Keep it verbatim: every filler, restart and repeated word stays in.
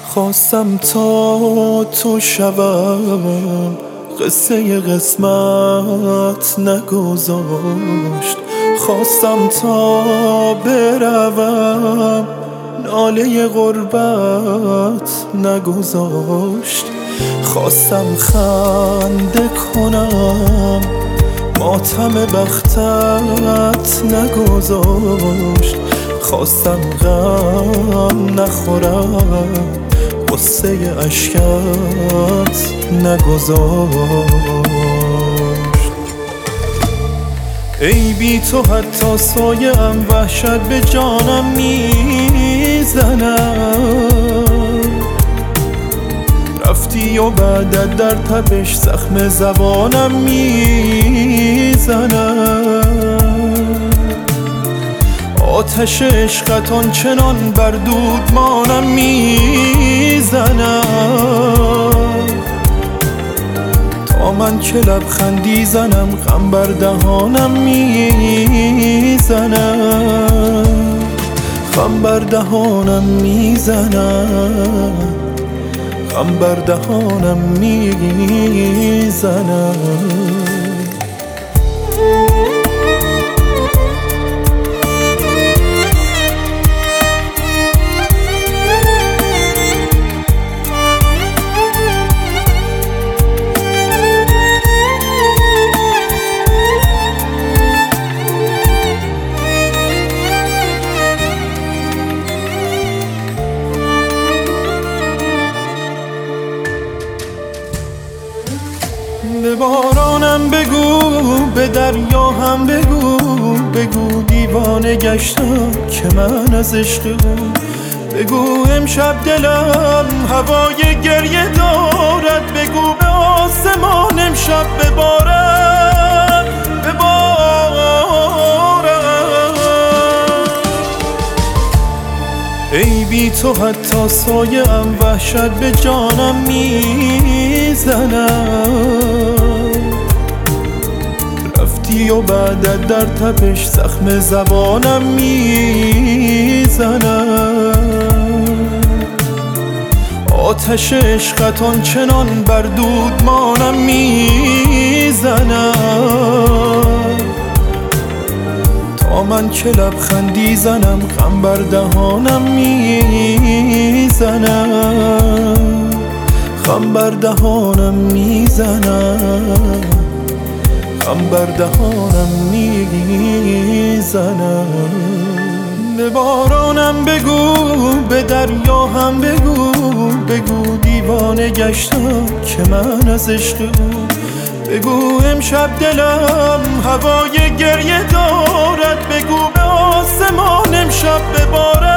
خواستم تا تو شوم قصه قسمت نگذاشت، خواستم تا بروم ناله غربت نگذاشت، خواستم خنده کنم ماتم بختت نگذاشت، خواستم غم نخورم قصه اشکت نگذاشت. ای بی تو حتی سایه ام وحشت به جانم میزنم، رفتی و بعدت در تبش زخم زبانم میزنم، آتش عشقت آنچنان بر دودمانم میزنم، تا من که لبخندی زنم غم بر دهانم میزنم، غم بر دهانم میزنم، غم بر دهانم میزنم. به بارانم بگو، به دریا هم بگو، بگو دیوانه گشتم که من از عشق او، بگو امشب دلم هوای گریه دارد، بگو به آسمان امشب ببارد ببارد. ای بی تو حتی سایه ام وحشت به جانم میزنم، رفتی و بعدت در تبش زخم زبانم میزنم، آتش عشقت آنچنان بر دودمانم میزنم، تا من که لبخندی زنم غم بر دهانم میزنم، غم بر دهانم میزنم، غم بر دهانم میزنم. به بارانم بگو، به دریا هم بگو، بگو دیوانه گشتم که من از عشق او، بگو امشب دلم هوای گریه دارد، بگو به آسمان امشب ببارد